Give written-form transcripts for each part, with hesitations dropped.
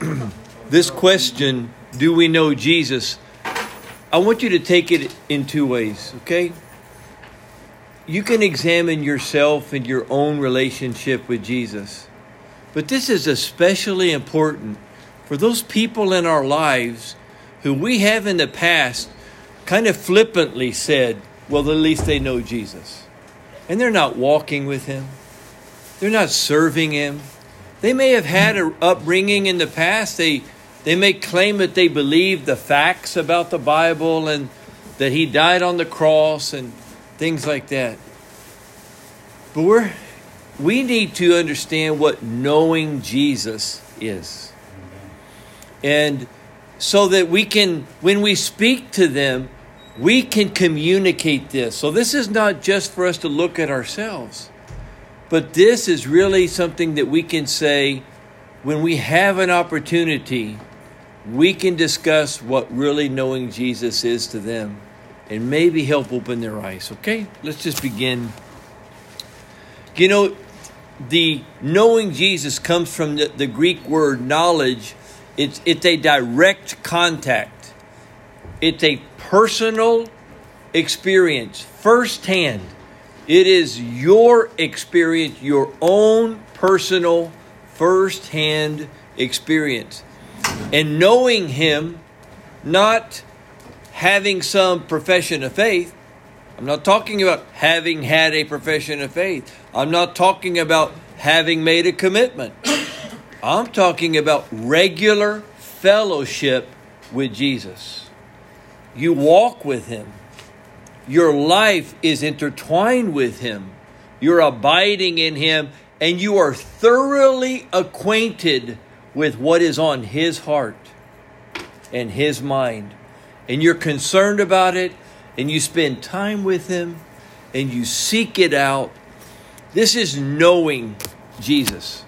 This question, do we know Jesus? I want you to take it in two ways, okay? You can examine yourself and your own relationship with Jesus. But this is especially important for those people in our lives who we have in the past kind of flippantly said, well, at least they know Jesus. And they're not walking with Him. They're not serving Him. They may have had an upbringing in the past. They may claim that they believe the facts about the Bible and that He died on the cross and things like that. But we need to understand what knowing Jesus is. And so that we can, when we speak to them, we can communicate this. So this is not just for us to look at ourselves, but this is really something that we can say when we have an opportunity, we can discuss what really knowing Jesus is to them and maybe help open their eyes. Okay, let's just begin. You know, the knowing Jesus comes from the Greek word knowledge. It's a direct contact. It's a personal experience, firsthand. It is your experience, your own personal firsthand experience. And knowing Him, not having some profession of faith. I'm not talking about having had a profession of faith. I'm not talking about having made a commitment. I'm talking about regular fellowship with Jesus. You walk with Him. Your life is intertwined with Him. You're abiding in Him, and you are thoroughly acquainted with what is on His heart and His mind. And you're concerned about it, and you spend time with Him, and you seek it out. This is knowing Jesus.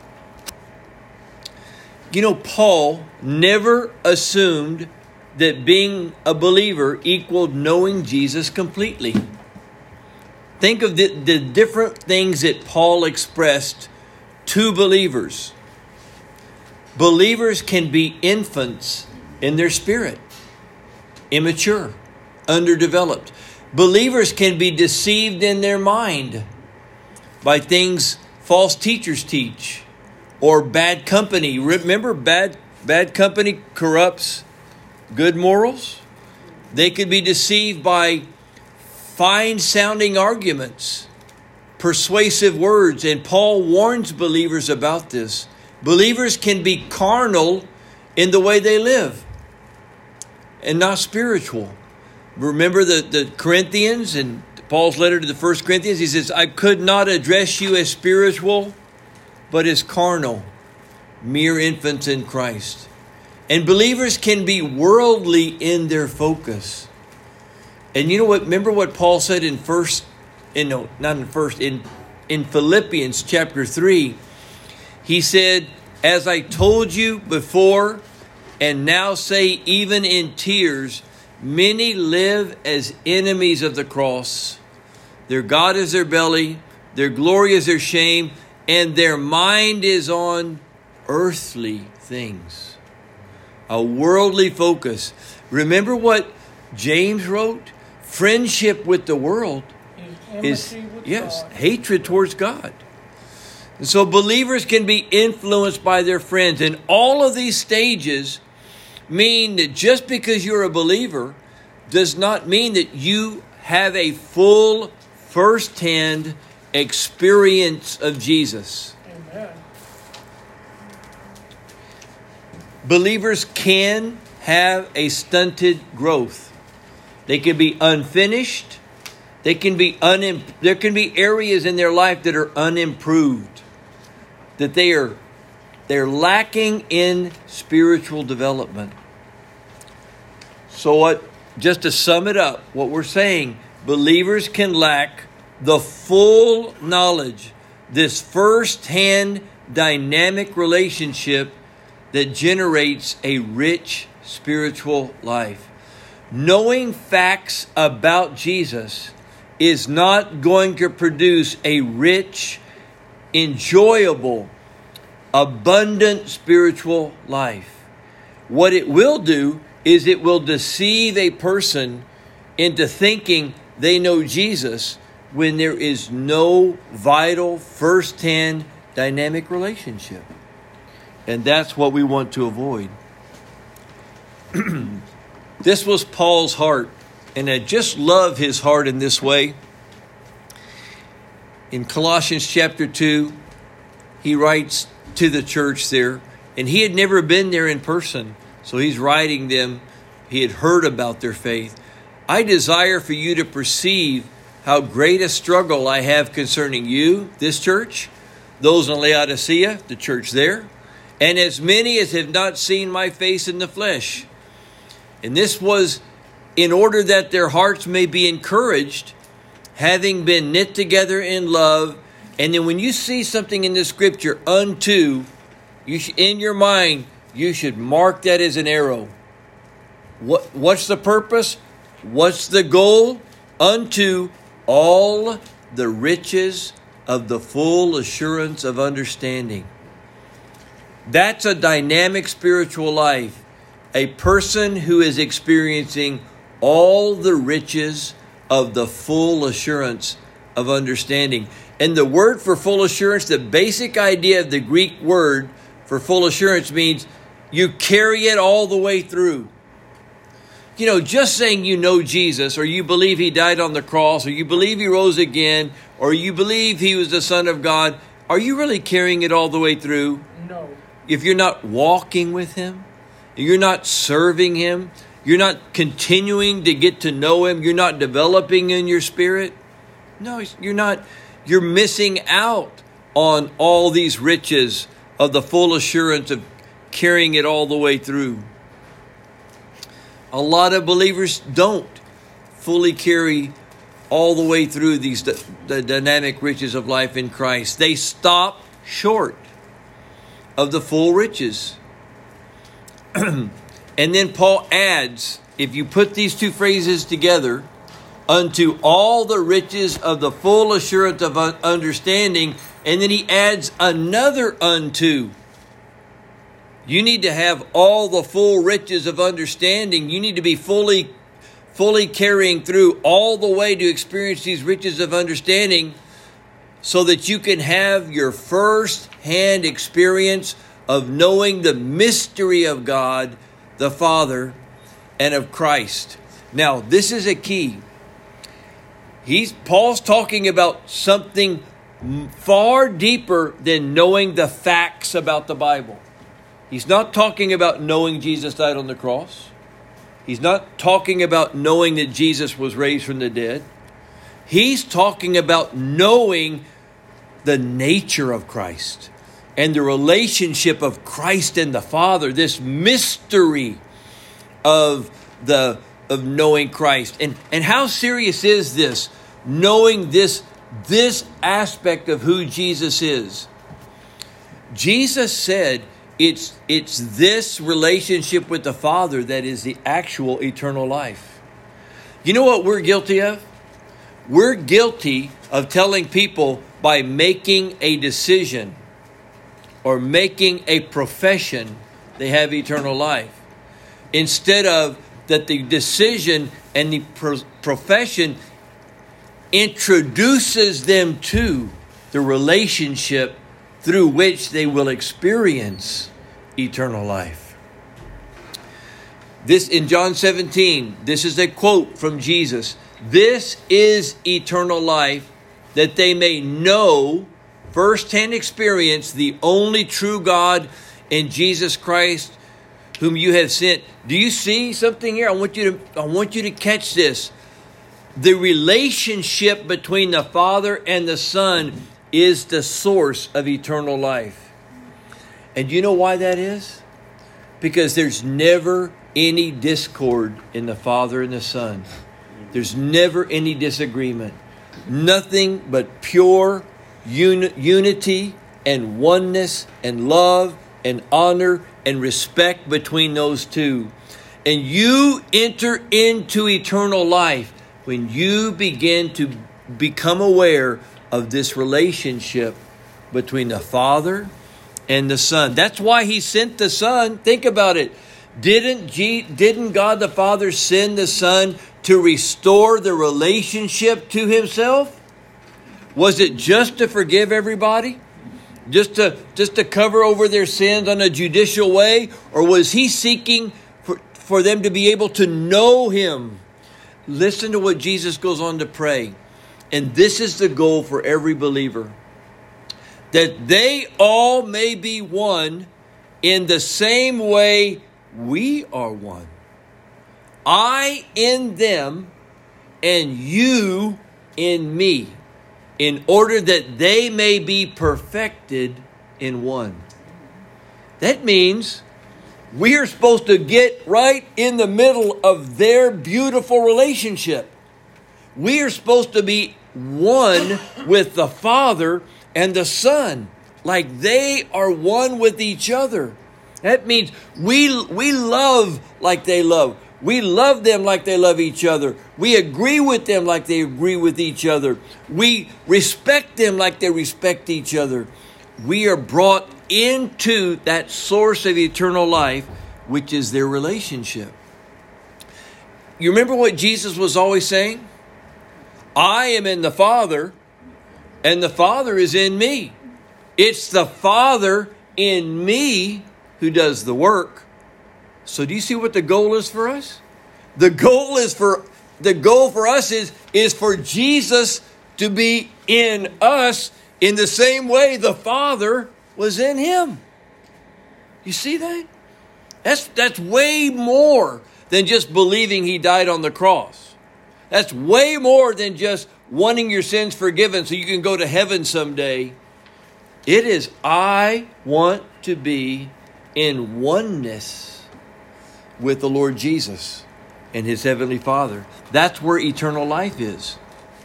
You know, Paul never assumed that being a believer equaled knowing Jesus completely. Think of the different things that Paul expressed to believers. Believers can be infants in their spirit, immature, underdeveloped. Believers can be deceived in their mind by things false teachers teach or bad company. Remember, bad company corrupts good morals. They could be deceived by fine-sounding arguments, persuasive words, and Paul warns believers about this. Believers can be carnal in the way they live and not spiritual. Remember the Corinthians and Paul's letter to the 1 Corinthians? He says, I could not address you as spiritual, but as carnal, mere infants in Christ. And believers can be worldly in their focus. And you know what? Remember what Paul said in Philippians chapter 3. He said, as I told you before, and now say even in tears, many live as enemies of the cross. Their God is their belly, their glory is their shame, and their mind is on earthly things. A worldly focus. Remember what James wrote? Friendship with the world is hatred towards God. And so believers can be influenced by their friends. And all of these stages mean that just because you're a believer does not mean that you have a full first-hand experience of Jesus. Amen. Believers can have a stunted growth. They can be unfinished. There can be areas in their life that are unimproved, that they're lacking in spiritual development. So just to sum it up, what we're saying, believers can lack the full knowledge, this first-hand dynamic relationship that generates a rich spiritual life. Knowing facts about Jesus is not going to produce a rich, enjoyable, abundant spiritual life. What it will do is it will deceive a person into thinking they know Jesus when there is no vital, first-hand, dynamic relationship. And that's what we want to avoid. This was Paul's heart, and I just love his heart in this way. In Colossians chapter 2, he writes to the church there, and he had never been there in person, so he's writing them. He had heard about their faith. I desire for you to perceive how great a struggle I have concerning you, this church, those in Laodicea, the church there, and as many as have not seen my face in the flesh. And this was in order that their hearts may be encouraged, having been knit together in love. And then when you see something in the scripture, unto, in your mind, you should mark that as an arrow. What's the purpose? What's the goal? Unto all the riches of the full assurance of understanding. That's a dynamic spiritual life. A person who is experiencing all the riches of the full assurance of understanding. And the word for full assurance, the basic idea of the Greek word for full assurance means you carry it all the way through. You know, just saying you know Jesus, or you believe he died on the cross, or you believe he rose again, or you believe he was the Son of God, are you really carrying it all the way through? No. If you're not walking with him, you're not serving him, you're not continuing to get to know him, you're not developing in your spirit, no, you're not. You're missing out on all these riches of the full assurance of carrying it all the way through. A lot of believers don't fully carry all the way through the dynamic riches of life in Christ. They stop short of the full riches. And then Paul adds, if you put these two phrases together, unto all the riches of the full assurance of understanding, and then he adds another unto. You need to have all the full riches of understanding. You need to be fully carrying through all the way to experience these riches of understanding so that you can have your first-hand experience of knowing the mystery of God, the Father, and of Christ. Now, this is a key. Paul's talking about something far deeper than knowing the facts about the Bible. He's not talking about knowing Jesus died on the cross. He's not talking about knowing that Jesus was raised from the dead. He's talking about knowing the nature of Christ and the relationship of Christ and the Father, this mystery of knowing Christ. And how serious is this? Knowing this aspect of who Jesus is. Jesus said it's this relationship with the Father that is the actual eternal life. You know what we're guilty of? We're guilty of telling people by making a decision or making a profession they have eternal life, instead of that the decision and the profession introduces them to the relationship through which they will experience eternal life. This in John 17, this is a quote from Jesus. This is eternal life, that they may know, first-hand experience, the only true God and Jesus Christ, whom you have sent. Do you see something here? I want you to catch this. The relationship between the Father and the Son is the source of eternal life. And you know why that is? Because there's never any discord in the Father and the Son. There's never any disagreement. Nothing but pure unity and oneness and love and honor and respect between those two. And you enter into eternal life when you begin to become aware of this relationship between the Father and the Son. That's why He sent the Son. Think about it. Didn't God the Father send the Son to restore the relationship to himself? Was it just to forgive everybody? Just to cover over their sins on a judicial way? Or was he seeking for them to be able to know him? Listen to what Jesus goes on to pray. And this is the goal for every believer. That they all may be one in the same way we are one. I in them and you in me, in order that they may be perfected in one. That means we are supposed to get right in the middle of their beautiful relationship. We are supposed to be one with the Father and the Son, like they are one with each other. That means we love like they love. We love them like they love each other. We agree with them like they agree with each other. We respect them like they respect each other. We are brought into that source of eternal life, which is their relationship. You remember what Jesus was always saying? I am in the Father, and the Father is in me. It's the Father in me who does the work. So do you see what the goal is for us? The goal for us is for Jesus to be in us in the same way the Father was in him. You see that? That's way more than just believing he died on the cross. That's way more than just wanting your sins forgiven so you can go to heaven someday. It is, I want to be in oneness with the Lord Jesus and his heavenly Father. That's where eternal life is.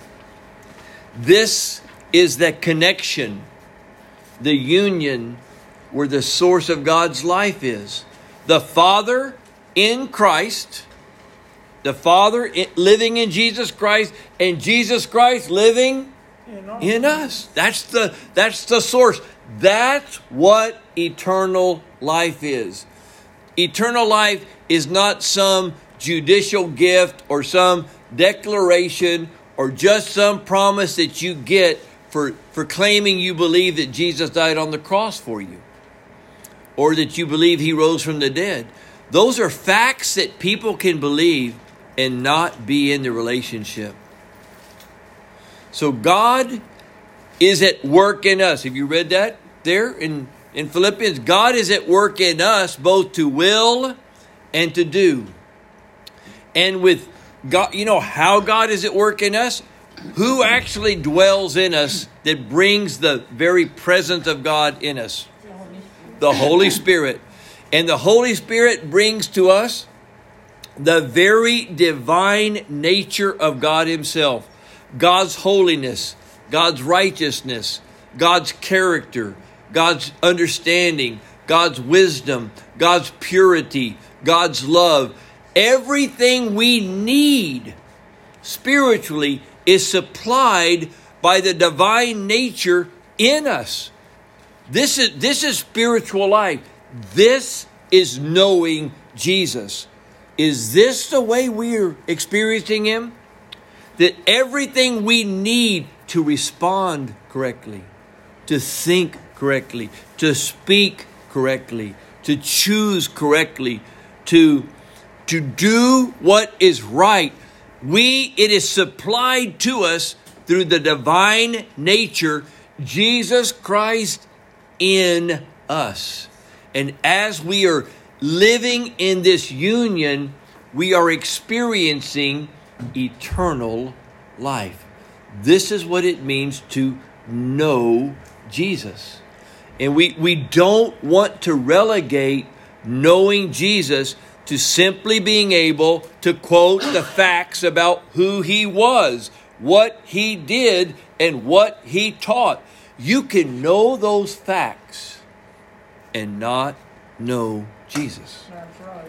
This is that connection, the union where the source of God's life is. The Father in Christ, the Father living in Jesus Christ, and Jesus Christ living in us. That's the source. That's what eternal life is. Eternal life is not some judicial gift or some declaration or just some promise that you get for claiming you believe that Jesus died on the cross for you or that you believe he rose from the dead. Those are facts that people can believe and not be in the relationship. So God is at work in us. Have you read that there in Philippians? God is at work in us both to will and to do. And with God, you know how God is at work in us? Who actually dwells in us that brings the very presence of God in us? The Holy Spirit. And the Holy Spirit brings to us the very divine nature of God himself. God's holiness, God's righteousness, God's character, God's understanding, God's wisdom, God's purity, God's love. Everything we need spiritually is supplied by the divine nature in us. This is spiritual life. This is knowing Jesus. Is this the way we're experiencing him? That everything we need to respond correctly, to think correctly, to speak correctly, to choose correctly, to do what is right. It is supplied to us through the divine nature, Jesus Christ in us. And as we are living in this union, we are experiencing eternal life. This is what it means to know Jesus. And we don't want to relegate knowing Jesus to simply being able to quote the facts about who he was, what he did, and what he taught. You can know those facts and not know Jesus. That's right.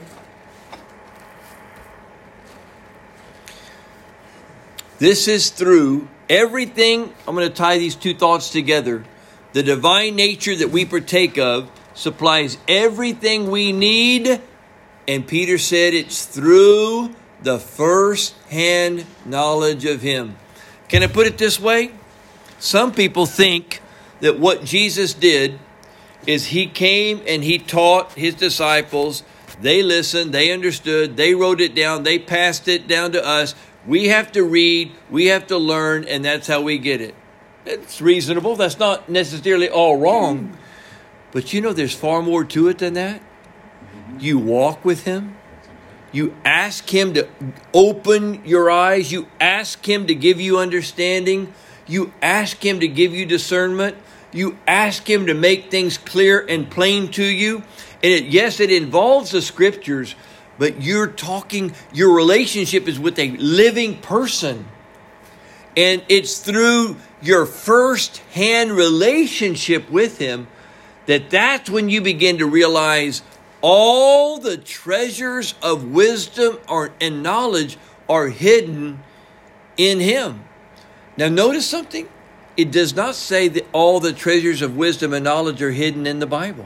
This is through everything. I'm going to tie these two thoughts together. The divine nature that we partake of supplies everything we need And Peter said it's through the first-hand knowledge of Him. Can I put it this way? Some people think that what Jesus did is He came and He taught His disciples. They listened, they understood, they wrote it down, they passed it down to us. We have to read, we have to learn, and that's how we get it. It's reasonable. That's not necessarily all wrong. But you know, there's far more to it than that. You walk with Him. You ask Him to open your eyes. You ask Him to give you understanding. You ask Him to give you discernment. You ask Him to make things clear and plain to you. And yes, it involves the Scriptures, but your relationship is with a living person. And it's through your first-hand relationship with Him that's when you begin to realize all the treasures of wisdom and knowledge are hidden in Him. Now notice something. It does not say that all the treasures of wisdom and knowledge are hidden in the Bible.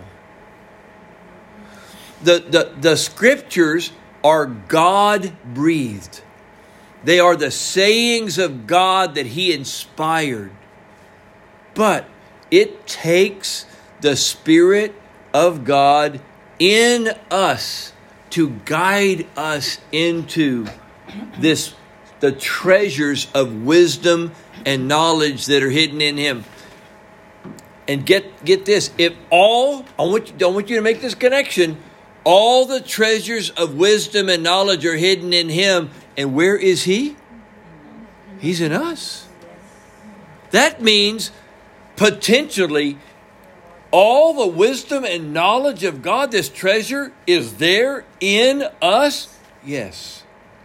The Scriptures are God-breathed. They are the sayings of God that He inspired. But it takes the Spirit of God in us to guide us into the treasures of wisdom and knowledge that are hidden in Him. And get this, I want you to make this connection. All the treasures of wisdom and knowledge are hidden in Him. And where is He? He's in us. That means potentially all the wisdom and knowledge of God, this treasure, is there in us? Yes.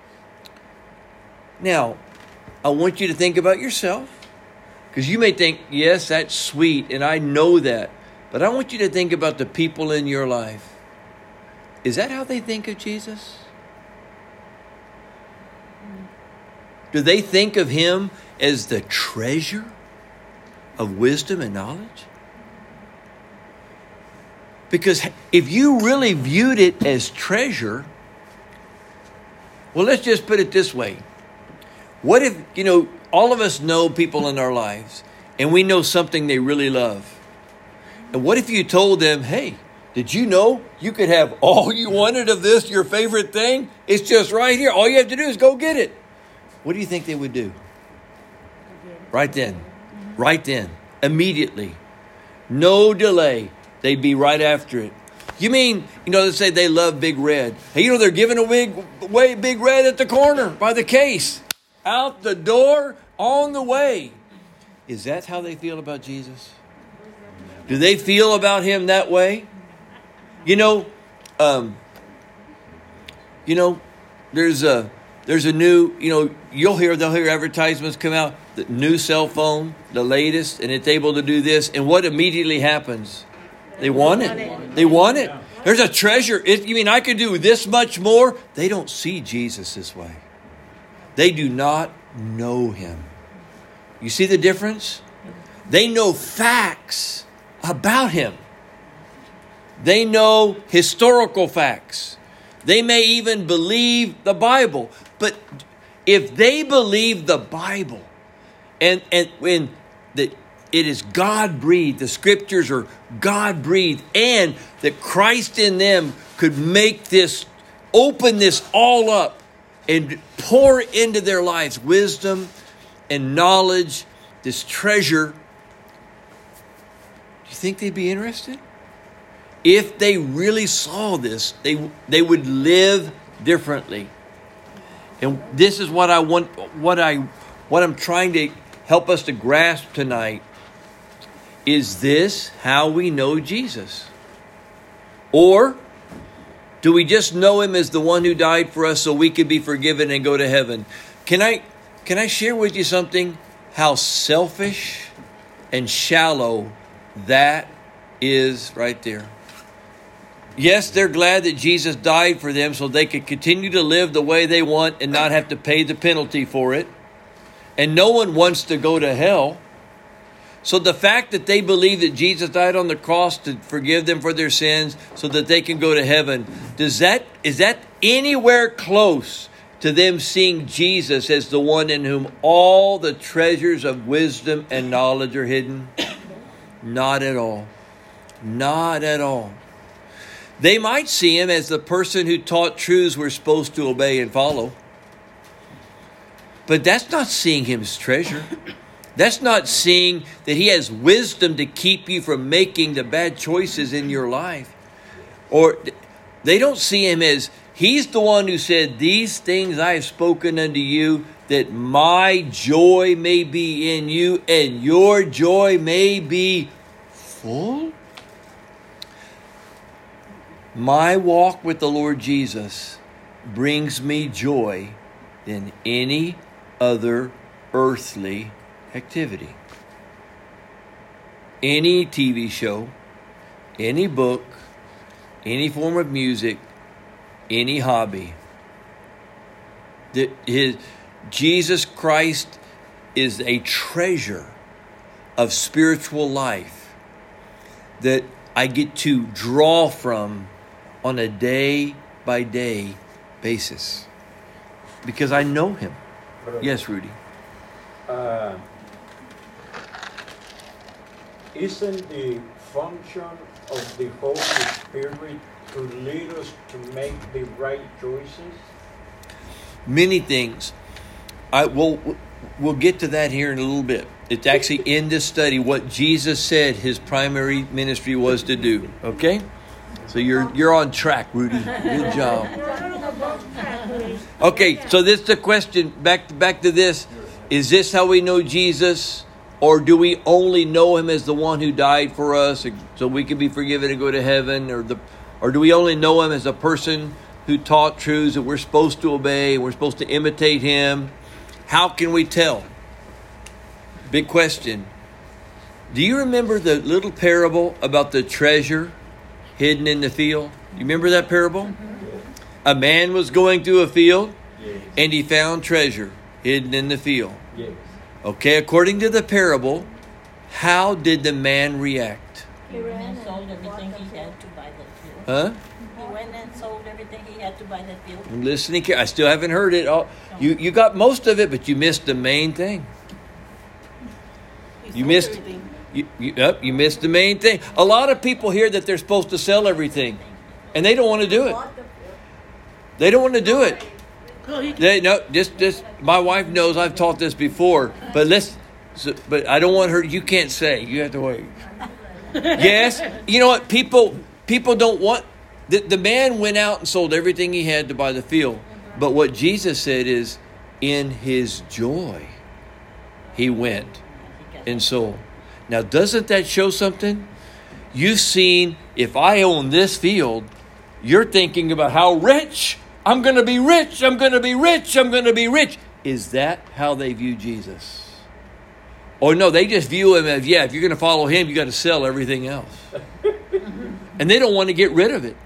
Now, I want you to think about yourself. Because you may think, yes, that's sweet, and I know that. But I want you to think about the people in your life. Is that how they think of Jesus? Do they think of Him as the treasure of wisdom and knowledge? Because if you really viewed it as treasure, well, let's just put it this way. What if, all of us know people in our lives, and we know something they really love. And what if you told them, hey, did you know you could have all you wanted of this, your favorite thing? It's just right here. All you have to do is go get it. What do you think they would do? Right then. Right then. Immediately. No delay. They'd be right after it. You mean, they say they love Big Red. Hey, they're giving away Big Red at the corner by the case. Out the door, on the way. Is that how they feel about Jesus? Do they feel about Him that way? There's a new, they'll hear advertisements come out, the new cell phone, the latest, and it's able to do this. And what immediately happens? They want it. They want it. There's a treasure. You mean I could do this much more? They don't see Jesus this way. They do not know Him. You see the difference? They know facts about Him. They know historical facts. They may even believe the Bible. But if they believe the Bible and when it is God-breathed, the Scriptures are God-breathed, and that Christ in them could open this all up and pour into their lives wisdom and knowledge, this treasure, do you think they'd be interested? If they really saw this, they would live differently. And this is what I'm trying to help us to grasp tonight. Is this how we know Jesus? Or do we just know Him as the one who died for us so we could be forgiven and go to heaven? Can I share with you something? How selfish and shallow that is right there. Yes, they're glad that Jesus died for them so they could continue to live the way they want and not have to pay the penalty for it. And no one wants to go to hell. So the fact that they believe that Jesus died on the cross to forgive them for their sins so that they can go to heaven, is that anywhere close to them seeing Jesus as the one in whom all the treasures of wisdom and knowledge are hidden? Not at all. Not at all. They might see him as the person who taught truths we're supposed to obey and follow. But that's not seeing him as treasure. That's not seeing that he has wisdom to keep you from making the bad choices in your life. Or they don't see him as he's the one who said, these things I have spoken unto you, that my joy may be in you and your joy may be full. My walk with the Lord Jesus brings me joy than any other earthly activity. Any TV show, any book, any form of music, any hobby. Jesus Christ is a treasure of spiritual life that I get to draw from on a day-by-day basis because I know him. Yes, Rudy. Isn't the function of the Holy Spirit to lead us to make the right choices? Many things. We'll get to that here in a little bit. It's actually in this study what Jesus said his primary ministry was to do. Okay? So you're on track, Rudy. Good job. Okay, so this is the question. Back to this. Is this how we know Jesus? Or do we only know him as the one who died for us so we can be forgiven and go to heaven? Or do we only know him as a person who taught truths that we're supposed to obey, we're supposed to imitate him? How can we tell? Big question. Do you remember the little parable about the treasure hidden in the field? You remember that parable? A man was going through a field and he found treasure hidden in the field. Yes. Okay, according to the parable, how did the man react? He ran and sold everything he had to buy that field. Huh? He went and sold everything he had to buy that field. I'm listening. I still haven't heard it. You got most of it, but you missed the main thing. You missed. You missed the main thing. A lot of people hear that they're supposed to sell everything, and they don't want to do it. They don't want to do it. Just my wife knows I've taught this before, but I don't want her. You can't say. You have to wait. Yes, you know what? People don't want. The man went out and sold everything he had to buy the field, but what Jesus said is, in his joy, he went and sold. Now, doesn't that show something? You've seen, if I own this field, you're thinking about how rich. I'm going to be rich. I'm going to be rich. I'm going to be rich. Is that how they view Jesus? Or no, they just view him as, if you're going to follow him, you got to sell everything else. And they don't want to get rid of it.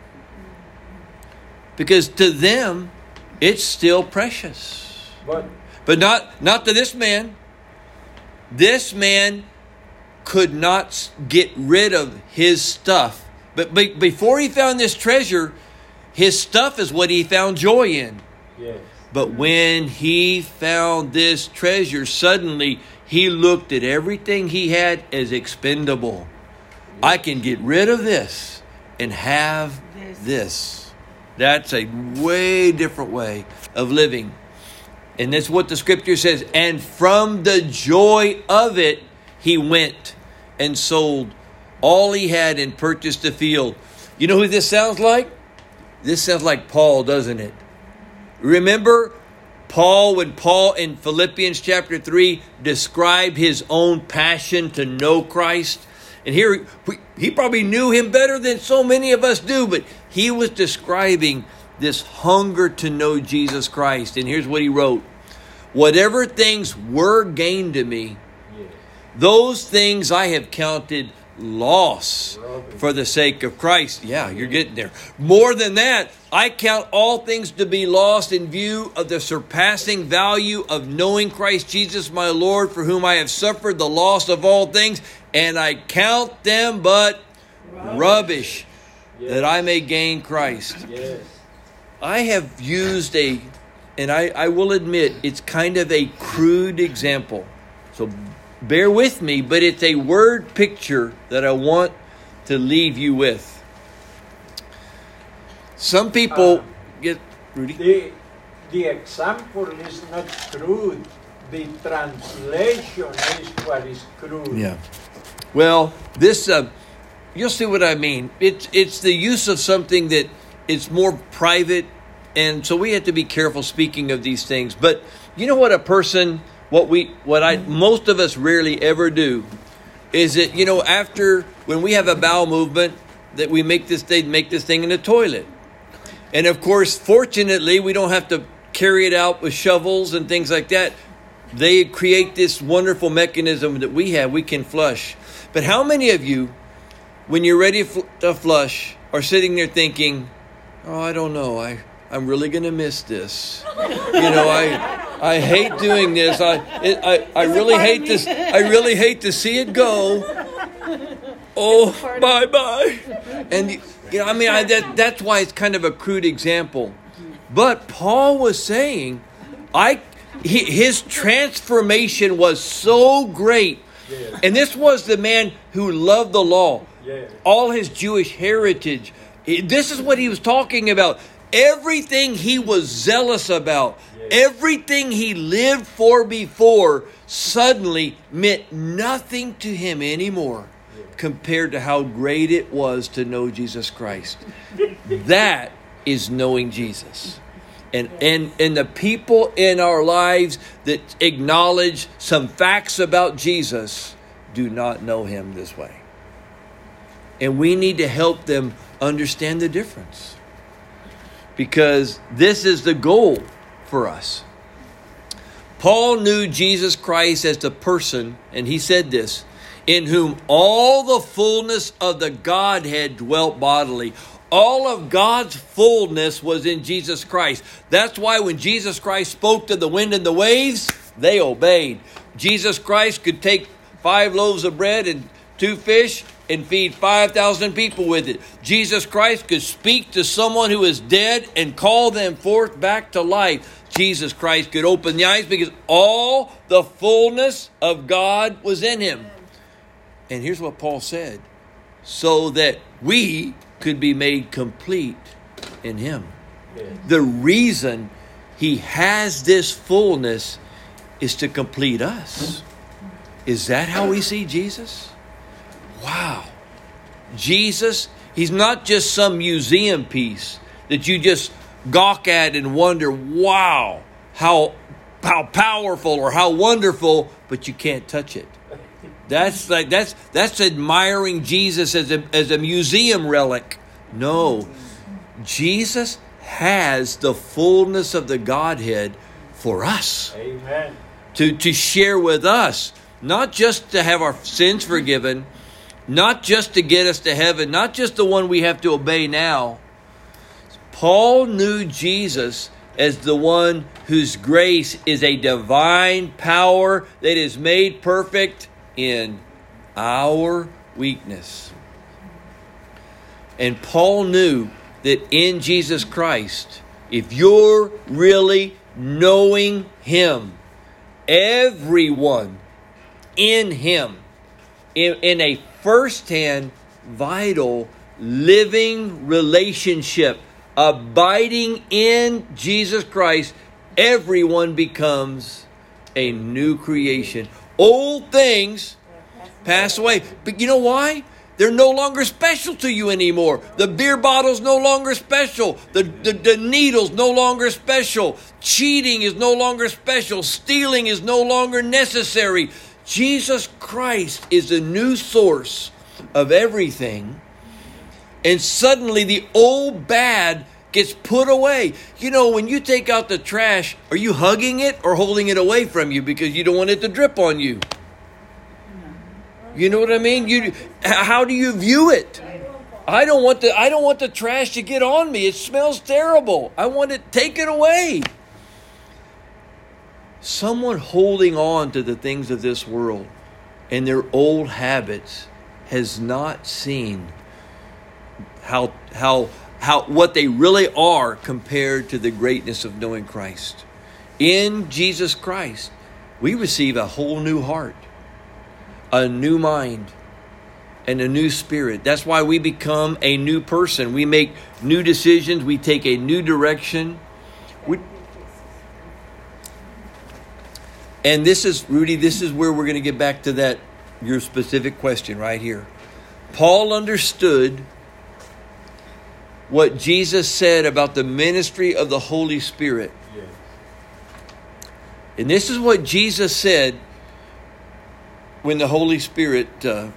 Because to them, it's still precious. But not to this man. This man could not get rid of his stuff. But before he found this treasure, his stuff is what he found joy in. Yes. But when he found this treasure, suddenly he looked at everything he had as expendable. Yes. I can get rid of this and have this. That's a way different way of living. And that's what the scripture says. And from the joy of it, he went and sold all he had and purchased the field. You know who this sounds like? This sounds like Paul, doesn't it? Remember Paul, when Paul in Philippians chapter 3 described his own passion to know Christ? And here, he probably knew him better than so many of us do, but he was describing this hunger to know Jesus Christ. And here's what he wrote. Whatever things were gained to me, those things I have counted loss for the sake of Christ. Yeah, you're getting there. More than that, I count all things to be lost in view of the surpassing value of knowing Christ Jesus my Lord, for whom I have suffered the loss of all things, and I count them but rubbish, Yes. that I may gain Christ. Yes. I have used and I will admit, it's kind of a crude example. So bear with me, but it's a word picture that I want to leave you with. Some people get... Rudy? The example is not crude. The translation is what is crude. Yeah. Well, this... you'll see what I mean. It's the use of something that it's more private, and so we have to be careful speaking of these things. But you know what most of us rarely ever do is that, after when we have a bowel movement, that we make this thing in the toilet. And of course, fortunately, we don't have to carry it out with shovels and things like that. They create this wonderful mechanism that we can flush. But how many of you, when you're ready to flush, are sitting there thinking, oh, I don't know, I'm really going to miss this. I hate doing this. I really hate this. I really hate to see it go. Oh, bye-bye. And, that's why it's kind of a crude example. But Paul was saying, his transformation was so great. Yes. And this was the man who loved the law. Yes. All his Jewish heritage. This is what he was talking about. Everything he was zealous about, everything he lived for before, suddenly meant nothing to him anymore compared to how great it was to know Jesus Christ. That is knowing Jesus. And the people in our lives that acknowledge some facts about Jesus do not know him this way. And we need to help them understand the difference. Because this is the goal for us. Paul knew Jesus Christ as the person, and he said this, in whom all the fullness of the Godhead dwelt bodily. All of God's fullness was in Jesus Christ. That's why when Jesus Christ spoke to the wind and the waves, they obeyed. Jesus Christ could take 5 loaves of bread and 2 fish and feed 5,000 people with it. Jesus Christ could speak to someone who is dead and call them forth back to life. Jesus Christ could open the eyes because all the fullness of God was in him. And here's what Paul said, so that we could be made complete in him. Yes. The reason he has this fullness is to complete us. Is that how we see Jesus? Wow. Jesus, he's not just some museum piece that you just gawk at and wonder, wow, how powerful or how wonderful, but you can't touch it. That's admiring Jesus as a museum relic. No. Jesus has the fullness of the Godhead for us. Amen. To share with us, not just to have our sins forgiven, not just to get us to heaven, not just the one we have to obey now. Paul knew Jesus as the one whose grace is a divine power that is made perfect in our weakness. And Paul knew that in Jesus Christ, if you're really knowing him, everyone in him, in a first-hand, vital, living relationship, abiding in Jesus Christ, everyone becomes a new creation. Old things pass away. But you know why? They're no longer special to you anymore. The beer bottle's no longer special. The needle's no longer special. Cheating is no longer special. Stealing is no longer necessary. Jesus Christ is the new source of everything. And suddenly the old bad gets put away. You know, when you take out the trash, are you hugging it or holding it away from you because you don't want it to drip on you? You know what I mean? How do you view it? I don't want the trash to get on me. It smells terrible. I want it taken away. Someone holding on to the things of this world and their old habits has not seen what they really are compared to the greatness of knowing Christ. In Jesus Christ, we receive a whole new heart, a new mind, and a new spirit. That's why we become a new person. We make new decisions. We take a new direction. And this is, Rudy, this is where we're going to get back to that, your specific question right here. Paul understood what Jesus said about the ministry of the Holy Spirit. Yes. And this is what Jesus said when the Holy Spirit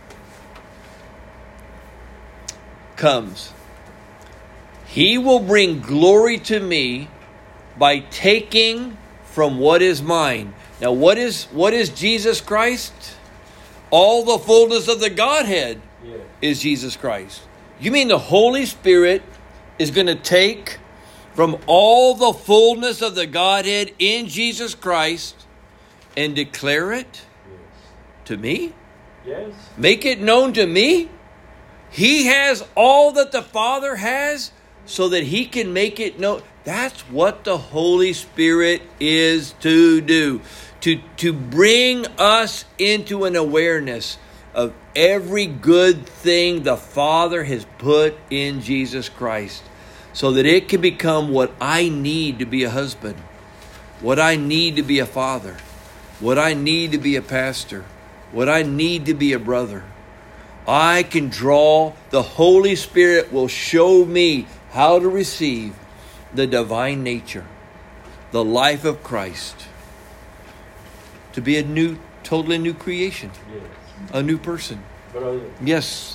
comes. He will bring glory to me by taking from what is mine. Now, what is Jesus Christ? All the fullness of the Godhead is Jesus Christ. You mean the Holy Spirit is going to take from all the fullness of the Godhead in Jesus Christ and declare it to me? Yes. Make it known to me? He has all that the Father has so that He can make it known. That's what the Holy Spirit is to do. To bring us into an awareness of every good thing the Father has put in Jesus Christ, so that it can become what I need to be a husband, what I need to be a father, what I need to be a pastor, what I need to be a brother. I can draw, the Holy Spirit will show me how to receive the divine nature, the life of Christ, to be a totally new creation, Yes. a new person. Brother, Yes.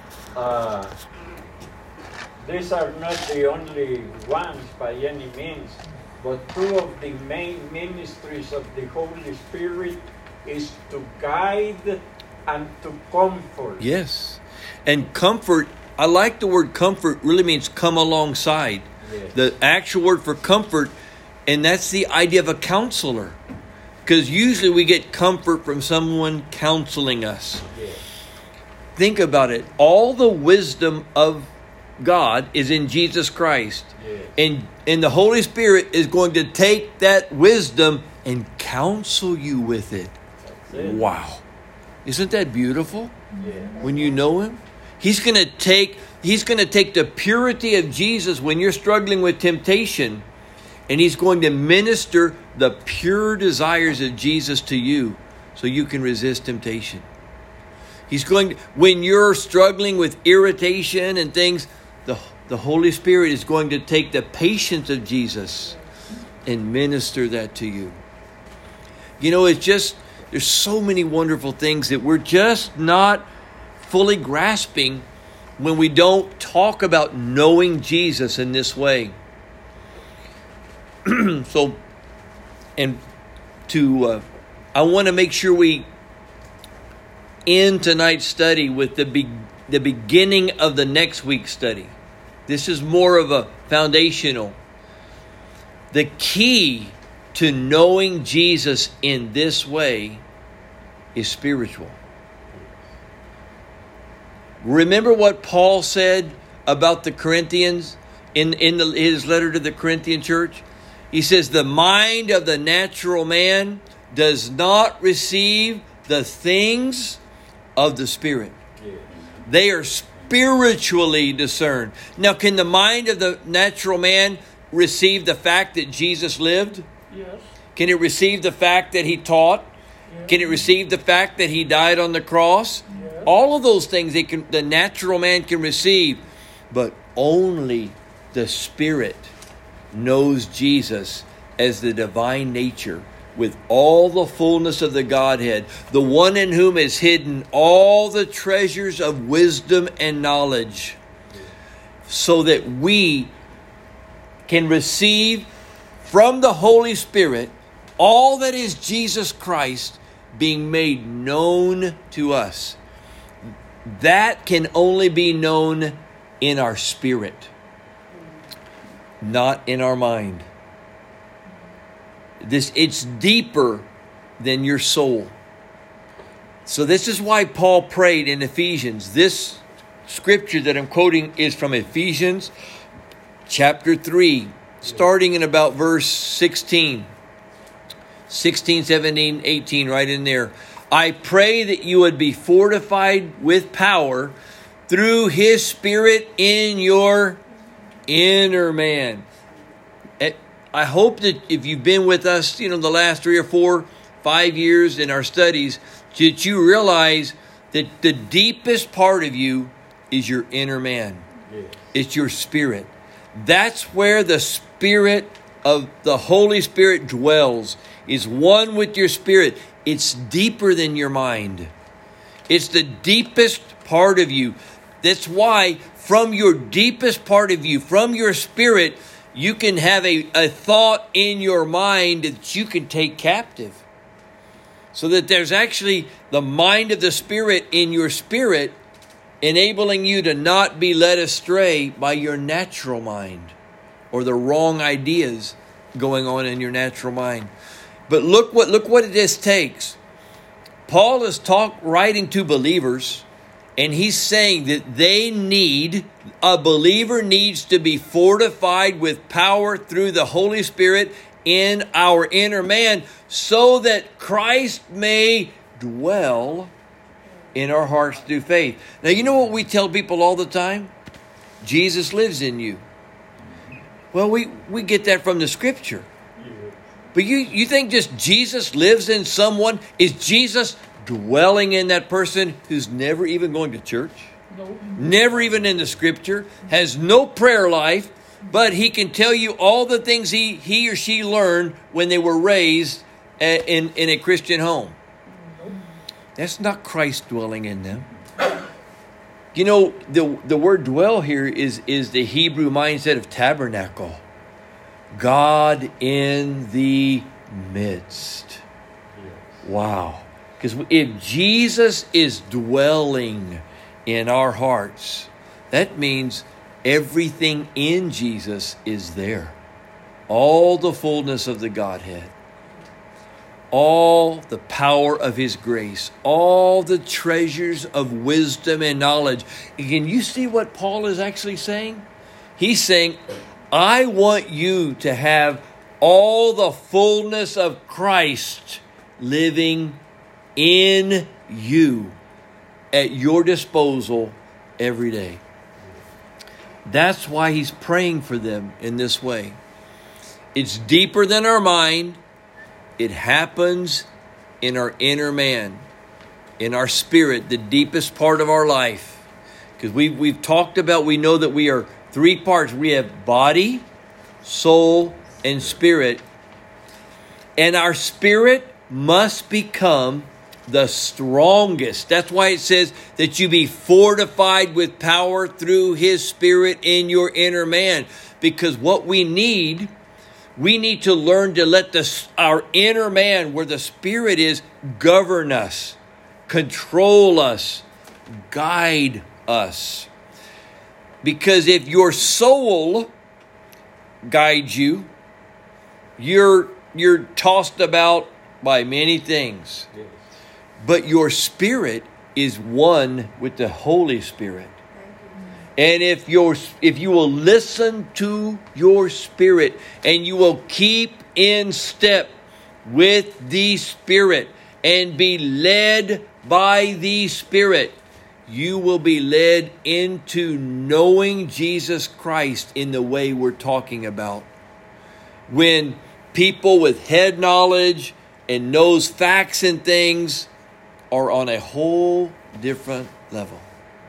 these are not the only ones by any means, but two of the main ministries of the Holy Spirit is to guide and to comfort. Yes. And comfort, I like the word comfort, really means come alongside. Yes. The actual word for comfort, and that's the idea of a counselor. Because usually we get comfort from someone counseling us. Yes. Think about it. All the wisdom of God is in Jesus Christ. Yes. And the Holy Spirit is going to take that wisdom and counsel you with it. That's it. Wow. Isn't that beautiful? Yes. When you know Him? He's going to take the purity of Jesus when you're struggling with temptation, and He's going to minister the pure desires of Jesus to you so you can resist temptation. He's going to, when you're struggling with irritation and things, the Holy Spirit is going to take the patience of Jesus and minister that to you. You know, it's just, there's so many wonderful things that we're just not fully grasping when we don't talk about knowing Jesus in this way. I want to make sure we end tonight's study with the beginning of the next week's study. This is more of a foundational. The key to knowing Jesus in this way is spiritual. Remember what Paul said about the Corinthians in his letter to the Corinthian church? He says, the mind of the natural man does not receive the things of the Spirit. Yes. They are spiritually discerned. Now, can the mind of the natural man receive the fact that Jesus lived? Yes. Can it receive the fact that He taught? Yes. Can it receive the fact that He died on the cross? Yes. All of those things the natural man can receive, but only the Spirit knows Jesus as the divine nature with all the fullness of the Godhead, the one in whom is hidden all the treasures of wisdom and knowledge, so that we can receive from the Holy Spirit all that is Jesus Christ being made known to us. That can only be known in our spirit, not in our mind. It's deeper than your soul. So this is why Paul prayed in Ephesians. This scripture that I'm quoting is from Ephesians chapter 3, starting in about verse 16, 17, 18, right in there. I pray that you would be fortified with power through His Spirit in your inner man. I hope that if you've been with us, the last 3 or 4, 5 years in our studies, that you realize that the deepest part of you is your inner man. Yes. It's your spirit. That's where the Spirit of the Holy Spirit dwells, is one with your spirit. It's deeper than your mind. It's the deepest part of you. That's why from your deepest part of you, from your spirit, you can have a thought in your mind that you can take captive. So that there's actually the mind of the Spirit in your spirit, enabling you to not be led astray by your natural mind or the wrong ideas going on in your natural mind. But look what this takes. Paul is writing to believers, and he's saying that a believer needs to be fortified with power through the Holy Spirit in our inner man, so that Christ may dwell in our hearts through faith. Now, you know what we tell people all the time? Jesus lives in you. Well, we get that from the scripture. But you think just Jesus lives in someone? Is Jesus dwelling in that person who's never even going to church? No. Never even in the scripture, has no prayer life, but he can tell you all the things he or she learned when they were raised in a Christian home. That's not Christ dwelling in them. The word dwell here is the Hebrew mindset of tabernacle. God in the midst. Wow. Because if Jesus is dwelling in our hearts, that means everything in Jesus is there. All the fullness of the Godhead. All the power of His grace. All the treasures of wisdom and knowledge. Can you see what Paul is actually saying? He's saying, I want you to have all the fullness of Christ living in you at your disposal every day. That's why he's praying for them in this way. It's deeper than our mind. It happens in our inner man, in our spirit, the deepest part of our life. Because we've talked about, we know that we are 3 parts. We have body, soul, and spirit. And our spirit must become the strongest. That's why it says that you be fortified with power through His Spirit in your inner man. Because what we need to learn to let our inner man, where the Spirit is, govern us, control us, guide us. Because if your soul guides you, you're tossed about by many things. Yes. But your spirit is one with the Holy Spirit. And if you will listen to your spirit and you will keep in step with the Spirit and be led by the Spirit, you will be led into knowing Jesus Christ in the way we're talking about. When people with head knowledge and knows facts and things are on a whole different level.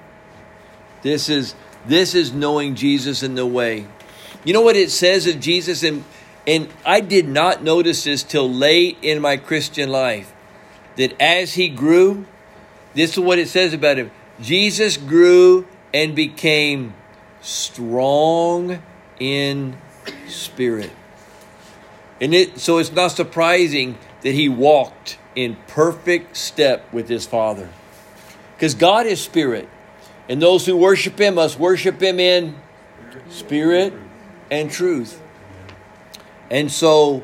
This is knowing Jesus in the way. You know what it says of Jesus? And I did not notice this till late in my Christian life. That as He grew, this is what it says about Him. Jesus grew and became strong in spirit. So it's not surprising that He walked in perfect step with His Father. Because God is spirit. And those who worship Him must worship Him in spirit and truth. And so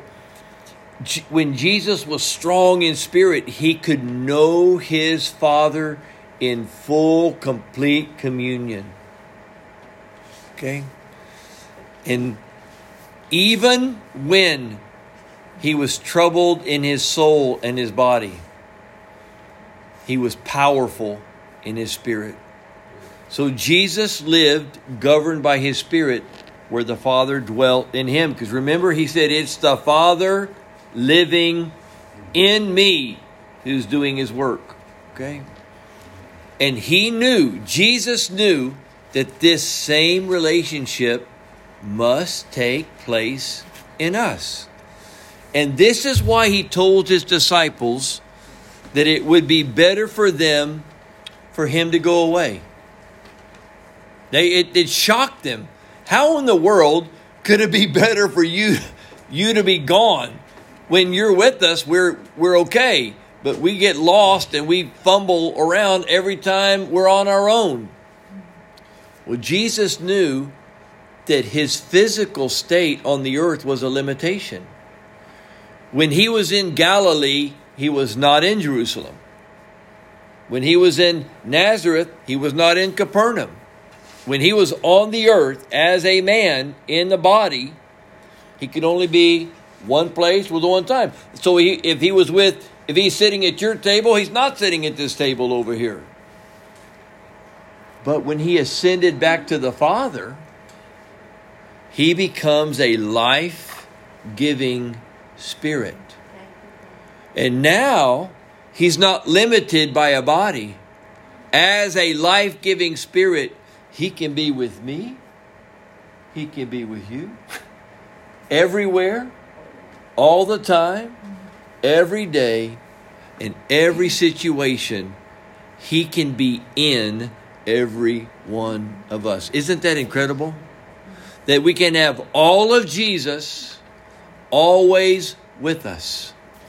when Jesus was strong in spirit, He could know His Father in full, complete communion. Okay? And even when he was troubled in his soul and his body, he was powerful in his spirit. So Jesus lived governed by his spirit where the Father dwelt in him. Because remember, he said, it's the Father living in me who's doing his work. Okay? And he knew, Jesus knew, that this same relationship must take place in us. And this is why he told his disciples that it would be better for them for him to go away. It shocked them. How in the world could it be better for you to be gone? When you're with us, we're okay. But we get lost and we fumble around every time we're on our own. Well, Jesus knew that his physical state on the earth was a limitation. When he was in Galilee, he was not in Jerusalem. When he was in Nazareth, he was not in Capernaum. When he was on the earth as a man in the body, he could only be one place with one time. So if he's sitting at your table, he's not sitting at this table over here. But when he ascended back to the Father, he becomes a life-giving spirit. And now, he's not limited by a body. As a life-giving spirit, he can be with me. He can be with you. Everywhere, all the time, every day, in every situation, he can be in every one of us. Isn't that incredible? That we can have all of Jesus always with us.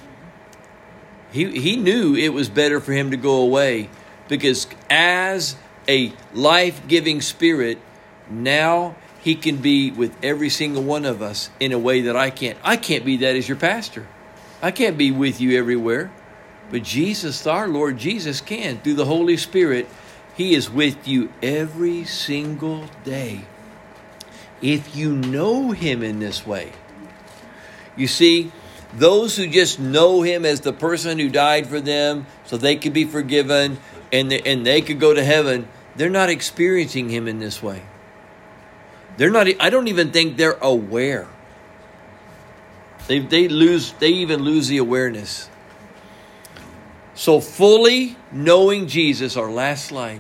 He knew it was better for him to go away, because as a life-giving spirit, now he can be with every single one of us in a way that I can't. I can't be that as your pastor. I can't be with you everywhere. But Jesus, our Lord Jesus, can. Through the Holy Spirit, he is with you every single day. If you know him in this way. You see, those who just know him as the person who died for them so they could be forgiven and they could go to heaven, they're not experiencing him in this way. I don't even think they're aware. They even lose the awareness. So fully knowing Jesus, our last slide,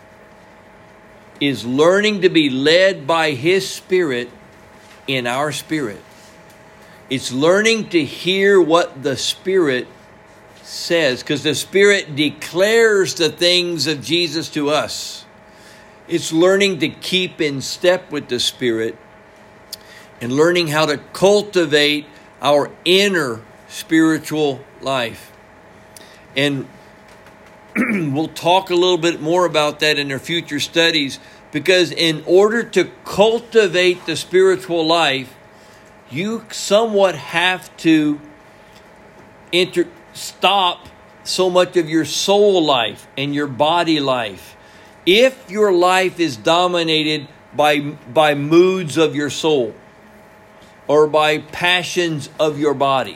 is learning to be led by his Spirit in our spirit. It's learning to hear what the Spirit says, because the Spirit declares the things of Jesus to us. It's learning to keep in step with the Spirit and learning how to cultivate our inner spiritual life. And we'll talk a little bit more about that in our future studies, because in order to cultivate the spiritual life, you somewhat have to stop so much of your soul life and your body life. If your life is dominated by moods of your soul or by passions of your body,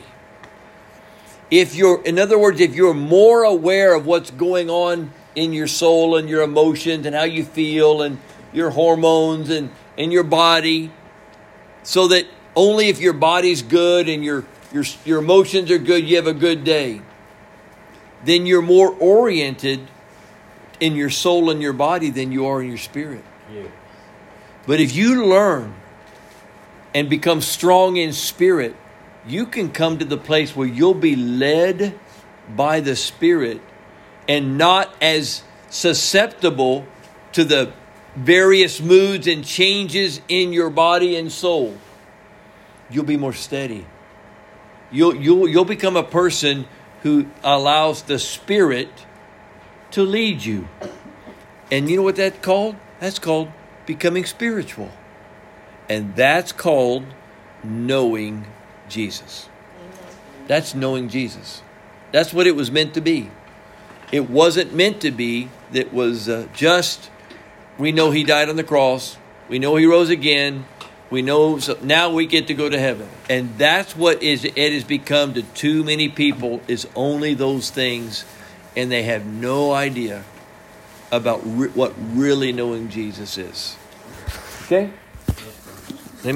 in other words, if you're more aware of what's going on in your soul and your emotions and how you feel and your hormones and your body, so that only if your body's good and your emotions are good, you have a good day, then you're more oriented in your soul and your body than you are in your spirit. Yeah. But if you learn and become strong in spirit, you can come to the place where you'll be led by the Spirit and not as susceptible to the various moods and changes in your body and soul. You'll be more steady. You'll become a person who allows the Spirit to lead you. And you know what that's called? That's called becoming spiritual. And that's called knowing Jesus. That's knowing Jesus. That's what it was meant to be. It wasn't meant to be that was just. We know he died on the cross. We know he rose again. We know, so now we get to go to heaven. And that's what it has become to too many people, is only those things. And they have no idea about what really knowing Jesus is. Okay?